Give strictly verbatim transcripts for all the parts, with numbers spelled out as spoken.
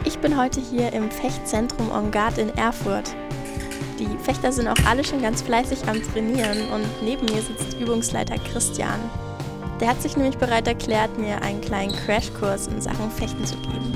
Ich bin heute hier im Fechtzentrum En Garde in Erfurt. Die Fechter sind auch alle schon ganz fleißig am Trainieren und neben mir sitzt Übungsleiter Christian. Der hat sich nämlich bereit erklärt, mir einen kleinen Crashkurs in Sachen Fechten zu geben.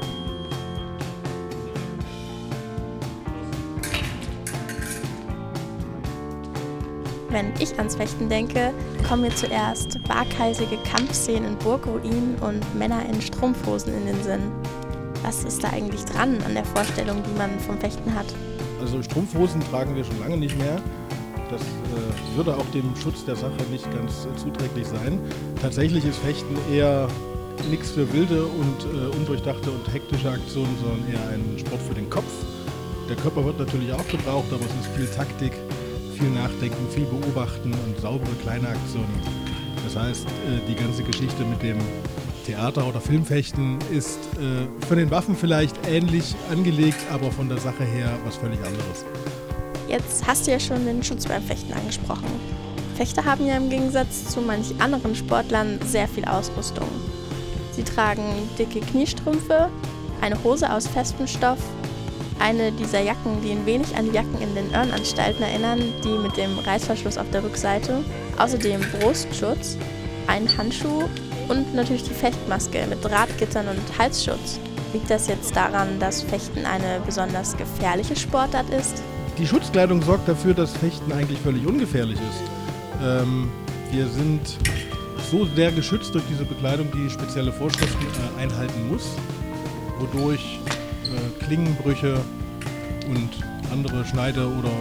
Wenn ich ans Fechten denke, kommen mir zuerst waghalsige Kampfszenen in Burgruinen und Männer in Strumpfhosen in den Sinn. Was ist da eigentlich dran an der Vorstellung, die man vom Fechten hat? Also Strumpfhosen tragen wir schon lange nicht mehr. Das äh, würde auch dem Schutz der Sache nicht ganz äh, zuträglich sein. Tatsächlich ist Fechten eher nichts für wilde und äh, undurchdachte und hektische Aktionen, sondern eher ein Sport für den Kopf. Der Körper wird natürlich auch gebraucht, aber es ist viel Taktik, viel Nachdenken, viel Beobachten und saubere kleine Aktionen. Das heißt, äh, die ganze Geschichte mit dem Theater- oder Filmfechten ist äh, von den Waffen vielleicht ähnlich angelegt, aber von der Sache her was völlig anderes. Jetzt hast du ja schon den Schutz beim Fechten angesprochen. Fechter haben ja im Gegensatz zu manch anderen Sportlern sehr viel Ausrüstung. Sie tragen dicke Kniestrümpfe, eine Hose aus festem Stoff, eine dieser Jacken, die ein wenig an die Jacken in den Irrenanstalten erinnern, die mit dem Reißverschluss auf der Rückseite, außerdem Brustschutz, einen Handschuh und natürlich die Fechtmaske mit Drahtgittern und Halsschutz. Liegt das jetzt daran, dass Fechten eine besonders gefährliche Sportart ist? Die Schutzkleidung sorgt dafür, dass Fechten eigentlich völlig ungefährlich ist. Ähm, wir sind so sehr geschützt durch diese Bekleidung, die spezielle Vorschriften äh, einhalten muss, wodurch äh, Klingenbrüche und andere Schneide- oder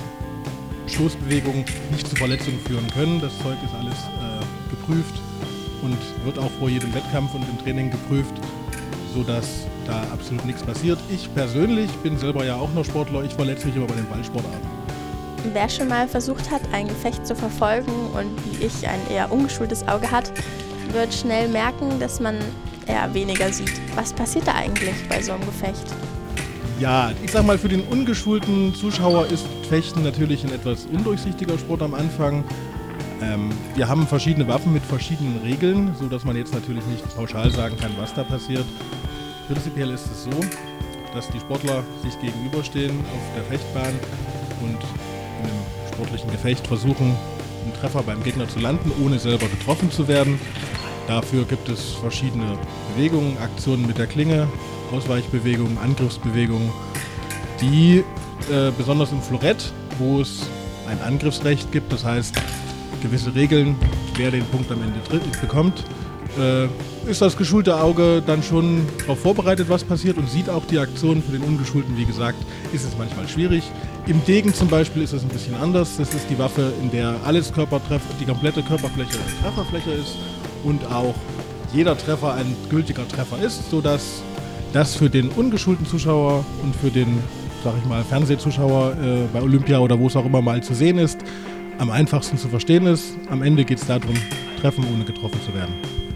Stoßbewegungen nicht zu Verletzungen führen können. Das Zeug ist alles äh, geprüft und wird auch vor jedem Wettkampf und im Training geprüft, sodass da absolut nichts passiert. Ich persönlich bin selber ja auch noch Sportler, ich verletze mich immer bei den Ballsportarten. Wer schon mal versucht hat, ein Gefecht zu verfolgen und wie ich ein eher ungeschultes Auge hat, wird schnell merken, dass man eher weniger sieht. Was passiert da eigentlich bei so einem Gefecht? Ja, ich sag mal, für den ungeschulten Zuschauer ist Fechten natürlich ein etwas undurchsichtiger Sport am Anfang. Ähm, wir haben verschiedene Waffen mit verschiedenen Regeln, sodass man jetzt natürlich nicht pauschal sagen kann, was da passiert. Prinzipiell ist es so, dass die Sportler sich gegenüberstehen auf der Fechtbahn und in einem sportlichen Gefecht versuchen, einen Treffer beim Gegner zu landen, ohne selber getroffen zu werden. Dafür gibt es verschiedene Bewegungen, Aktionen mit der Klinge, Ausweichbewegungen, Angriffsbewegungen, die äh, besonders im Florett, wo es ein Angriffsrecht gibt, das heißt gewisse Regeln, wer den Punkt am Ende tritt, bekommt, äh, ist das geschulte Auge dann schon darauf vorbereitet, was passiert und sieht auch die Aktion. Für den Ungeschulten, wie gesagt, ist es manchmal schwierig. Im Degen zum Beispiel ist es ein bisschen anders. Das ist die Waffe, in der alles Körpertreff, die komplette Körperfläche eine Trefferfläche ist und auch jeder Treffer ein gültiger Treffer ist, sodass das für den ungeschulten Zuschauer und für den, sag ich mal, Fernsehzuschauer äh, bei Olympia oder wo es auch immer mal zu sehen ist, am einfachsten zu verstehen ist. Am Ende geht es darum, treffen, ohne getroffen zu werden.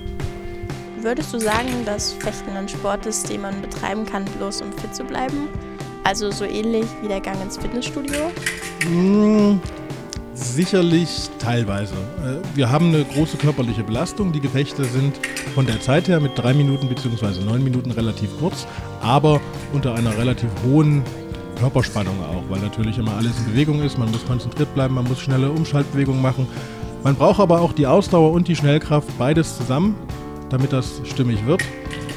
Würdest du sagen, dass Fechten ein Sport ist, den man betreiben kann, bloß um fit zu bleiben? Also so ähnlich wie der Gang ins Fitnessstudio? Mmh, sicherlich teilweise. Wir haben eine große körperliche Belastung. Die Gefechte sind von der Zeit her mit drei Minuten bzw. neun Minuten relativ kurz, aber unter einer relativ hohen Körperspannung auch, weil natürlich immer alles in Bewegung ist. Man muss konzentriert bleiben, man muss schnelle Umschaltbewegungen machen. Man braucht aber auch die Ausdauer und die Schnellkraft, beides zusammen, damit das stimmig wird.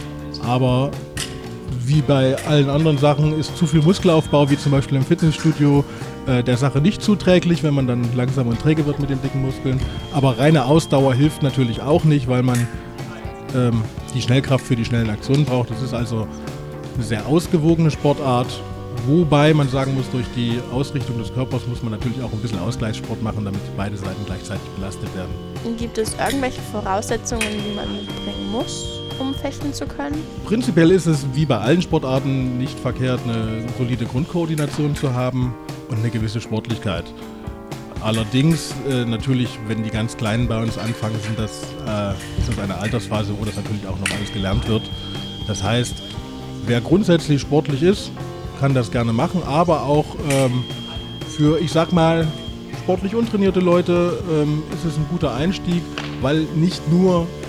Aber wie bei allen anderen Sachen ist zu viel Muskelaufbau, wie zum Beispiel im Fitnessstudio, äh, der Sache nicht zuträglich, wenn man dann langsam und träge wird mit den dicken Muskeln. Aber reine Ausdauer hilft natürlich auch nicht, weil man ähm, die Schnellkraft für die schnellen Aktionen braucht. Das ist also eine sehr ausgewogene Sportart, wobei man sagen muss, durch die Ausrichtung des Körpers muss man natürlich auch ein bisschen Ausgleichssport machen, damit beide Seiten gleichzeitig belastet werden. Gibt es irgendwelche Voraussetzungen, die man mitbringen muss, um fechten zu können? Prinzipiell ist es wie bei allen Sportarten nicht verkehrt, eine solide Grundkoordination zu haben und eine gewisse Sportlichkeit. Allerdings äh, natürlich, wenn die ganz Kleinen bei uns anfangen, sind das, äh, ist das eine Altersphase, wo das natürlich auch noch alles gelernt wird. Das heißt, wer grundsätzlich sportlich ist, kann das gerne machen, aber auch ähm, für, ich sag mal, sportlich untrainierte Leute ähm, ist es ein guter Einstieg, weil nicht nur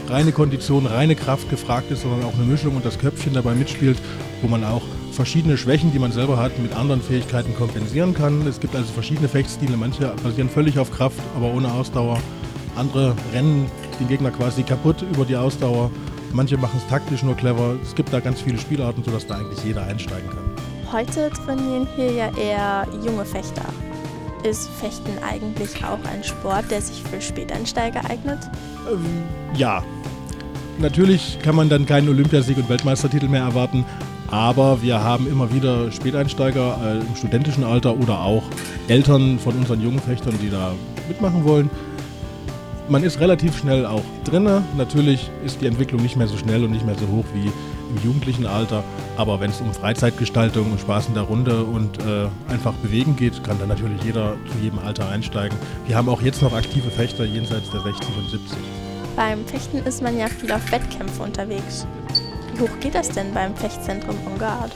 reine Kondition, reine Kraft gefragt ist, sondern auch eine Mischung und das Köpfchen dabei mitspielt, wo man auch verschiedene Schwächen, die man selber hat, mit anderen Fähigkeiten kompensieren kann. Es gibt also verschiedene Fechtstile, manche basieren völlig auf Kraft, aber ohne Ausdauer. Andere rennen den Gegner quasi kaputt über die Ausdauer. Manche machen es taktisch nur clever. Es gibt da ganz viele Spielarten, sodass da eigentlich jeder einsteigen kann. Heute trainieren hier ja eher junge Fechter. Ist Fechten eigentlich auch ein Sport, der sich für Späteinsteiger eignet? Ähm, ja. Natürlich kann man dann keinen Olympiasieg und Weltmeistertitel mehr erwarten, aber wir haben immer wieder Späteinsteiger äh, im studentischen Alter oder auch Eltern von unseren jungen Fechtern, die da mitmachen wollen. Man ist relativ schnell auch drinne. Natürlich ist die Entwicklung nicht mehr so schnell und nicht mehr so hoch wie im jugendlichen Alter. Aber wenn es um Freizeitgestaltung und Spaß in der Runde und äh, einfach bewegen geht, kann dann natürlich jeder zu jedem Alter einsteigen. Wir haben auch jetzt noch aktive Fechter jenseits der sechzig und siebzig. Beim Fechten ist man ja viel auf Wettkämpfe unterwegs. Wie hoch geht das denn beim Fechtzentrum En Garde?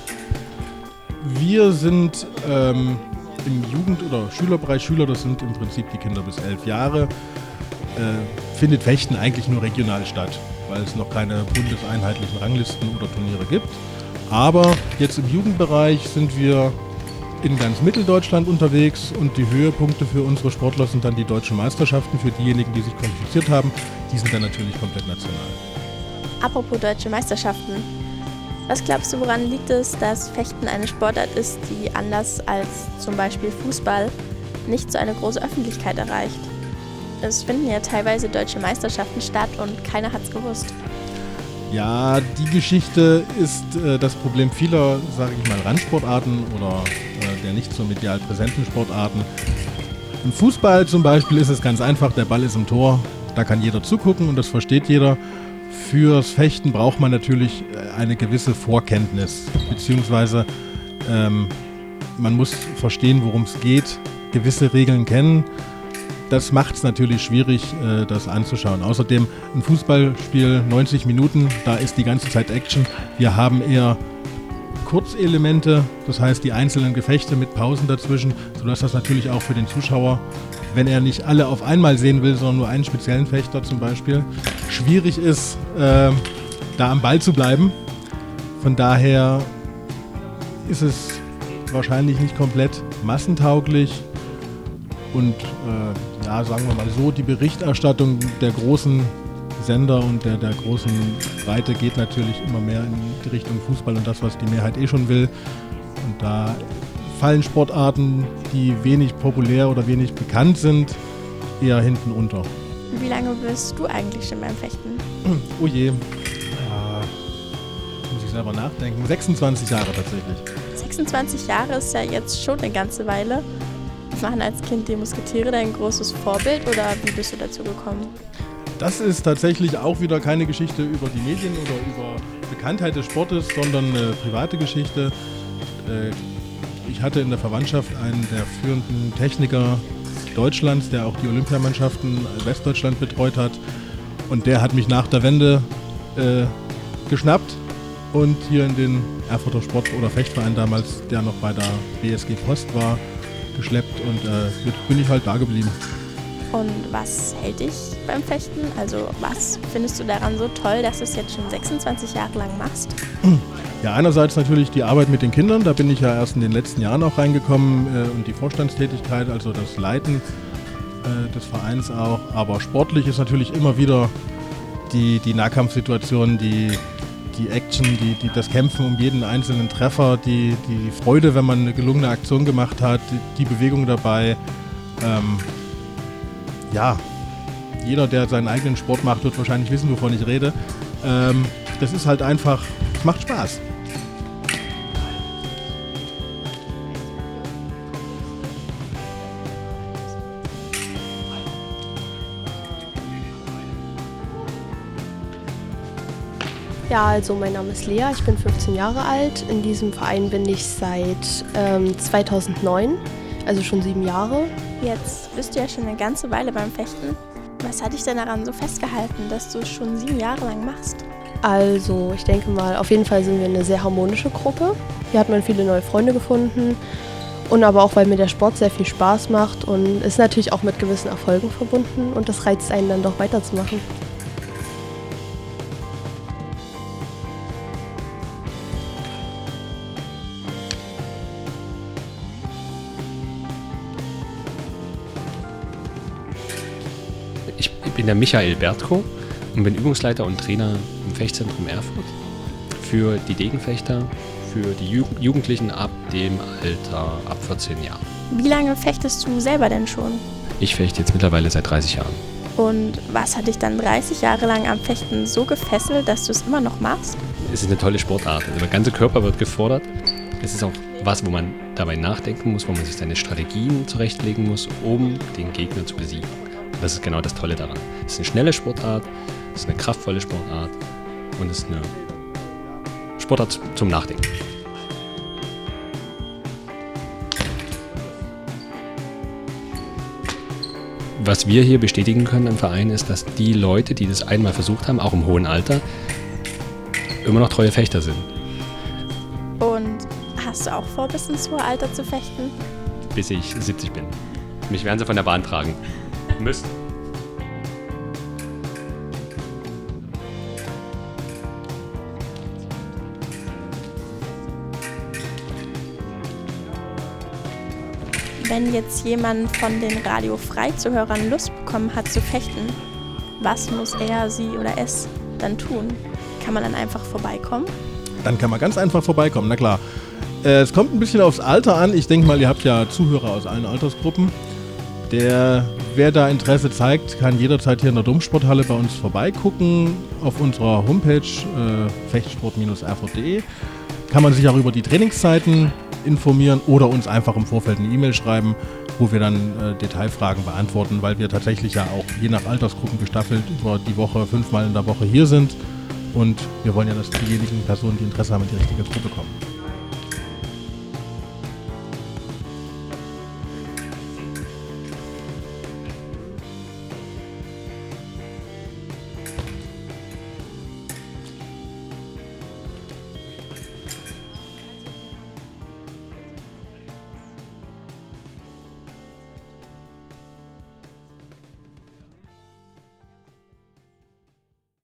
Wir sind ähm, im Jugend- oder Schülerbereich, Schüler, das sind im Prinzip die Kinder bis elf Jahre, Äh, findet Fechten eigentlich nur regional statt, weil es noch keine bundeseinheitlichen Ranglisten oder Turniere gibt. Aber jetzt im Jugendbereich sind wir in ganz Mitteldeutschland unterwegs und die Höhepunkte für unsere Sportler sind dann die deutschen Meisterschaften für diejenigen, die sich qualifiziert haben. Die sind dann natürlich komplett national. Apropos deutsche Meisterschaften. Was glaubst du, woran liegt es, dass Fechten eine Sportart ist, die anders als zum Beispiel Fußball nicht so eine große Öffentlichkeit erreicht? Es finden ja teilweise deutsche Meisterschaften statt und keiner hat's gewusst. Ja, die Geschichte ist äh, das Problem vieler, sage ich mal, Randsportarten oder äh, der nicht so medial präsenten Sportarten. Im Fußball zum Beispiel ist es ganz einfach, der Ball ist im Tor, da kann jeder zugucken und das versteht jeder. Fürs Fechten braucht man natürlich eine gewisse Vorkenntnis, beziehungsweise ähm, man muss verstehen, worum es geht, gewisse Regeln kennen. Das macht es natürlich schwierig, äh, das anzuschauen. Außerdem ein Fußballspiel neunzig Minuten, da ist die ganze Zeit Action. Wir haben eher Kurzelemente, das heißt die einzelnen Gefechte mit Pausen dazwischen, sodass das natürlich auch für den Zuschauer, wenn er nicht alle auf einmal sehen will, sondern nur einen speziellen Fechter zum Beispiel, schwierig ist, äh, da am Ball zu bleiben. Von daher ist es wahrscheinlich nicht komplett massentauglich. Und äh, ja, sagen wir mal so, die Berichterstattung der großen Sender und der, der großen Breite geht natürlich immer mehr in die Richtung Fußball und das, was die Mehrheit eh schon will. Und da fallen Sportarten, die wenig populär oder wenig bekannt sind, eher hinten unter. Wie lange bist du eigentlich schon beim Fechten? Oh je, ja, muss ich selber nachdenken. sechsundzwanzig Jahre tatsächlich. sechsundzwanzig Jahre ist ja jetzt schon eine ganze Weile. Waren als Kind die Musketiere dein großes Vorbild oder wie bist du dazu gekommen? Das ist tatsächlich auch wieder keine Geschichte über die Medien oder über Bekanntheit des Sportes, sondern eine private Geschichte. Ich hatte in der Verwandtschaft einen der führenden Techniker Deutschlands, der auch die Olympiamannschaften Westdeutschland betreut hat. Und der hat mich nach der Wende äh, geschnappt und hier in den Erfurter Sport- oder Fechtverein damals, der noch bei der B S G Post war, geschleppt und äh, jetzt bin ich halt da geblieben. Und was hält dich beim Fechten? Also was findest du daran so toll, dass du es jetzt schon sechsundzwanzig Jahre lang machst? Ja, einerseits natürlich die Arbeit mit den Kindern, da bin ich ja erst in den letzten Jahren auch reingekommen äh, und die Vorstandstätigkeit, also das Leiten äh, des Vereins auch. Aber sportlich ist natürlich immer wieder die, die Nahkampfsituation, die die Action, die, die, das Kämpfen um jeden einzelnen Treffer, die, die Freude, wenn man eine gelungene Aktion gemacht hat, die, die Bewegung dabei. Ähm, ja, jeder, der seinen eigenen Sport macht, wird wahrscheinlich wissen, wovon ich rede. Ähm, das ist halt einfach, es macht Spaß. Ja, also mein Name ist Lea, ich bin fünfzehn Jahre alt. In diesem Verein bin ich seit ähm, zweitausendneun, also schon sieben Jahre. Jetzt bist du ja schon eine ganze Weile beim Fechten. Was hat dich denn daran so festgehalten, dass du es schon sieben Jahre lang machst? Also ich denke mal, auf jeden Fall sind wir eine sehr harmonische Gruppe. Hier hat man viele neue Freunde gefunden und aber auch, weil mir der Sport sehr viel Spaß macht und ist natürlich auch mit gewissen Erfolgen verbunden und das reizt einen dann doch weiterzumachen. bin der Michael Bertko und bin Übungsleiter und Trainer im Fechtzentrum Erfurt für die Degenfechter, für die Ju- Jugendlichen ab dem Alter ab vierzehn Jahren. Wie lange fechtest du selber denn schon? Ich fechte jetzt mittlerweile seit dreißig Jahren. Und was hat dich dann dreißig Jahre lang am Fechten so gefesselt, dass du es immer noch machst? Es ist eine tolle Sportart. Also der ganze Körper wird gefordert. Es ist auch was, wo man dabei nachdenken muss, wo man sich seine Strategien zurechtlegen muss, um den Gegner zu besiegen. Und das ist genau das Tolle daran. Es ist eine schnelle Sportart, es ist eine kraftvolle Sportart und es ist eine Sportart zum Nachdenken. Was wir hier bestätigen können im Verein ist, dass die Leute, die das einmal versucht haben, auch im hohen Alter, immer noch treue Fechter sind. Und hast du auch vor, bis ins hohe Alter zu fechten? Bis ich siebzig bin. Mich werden sie von der Bahn tragen müssen. Wenn jetzt jemand von den Radio-Frei-Zuhörern Lust bekommen hat zu fechten, was muss er, sie oder es dann tun? Kann man dann einfach vorbeikommen? Dann kann man ganz einfach vorbeikommen, na klar. Äh, es kommt ein bisschen aufs Alter an. Ich denke mal, ihr habt ja Zuhörer aus allen Altersgruppen. Der, wer da Interesse zeigt, kann jederzeit hier in der Domsporthalle bei uns vorbeigucken. Auf unserer Homepage äh, fechtsport Bindestrich erfurt punkt de kann man sich auch über die Trainingszeiten informieren oder uns einfach im Vorfeld eine E-Mail schreiben, wo wir dann äh, Detailfragen beantworten, weil wir tatsächlich ja auch je nach Altersgruppen gestaffelt über die Woche fünfmal in der Woche hier sind und wir wollen ja, dass diejenigen Personen, die Interesse haben, in die richtige Gruppe kommen.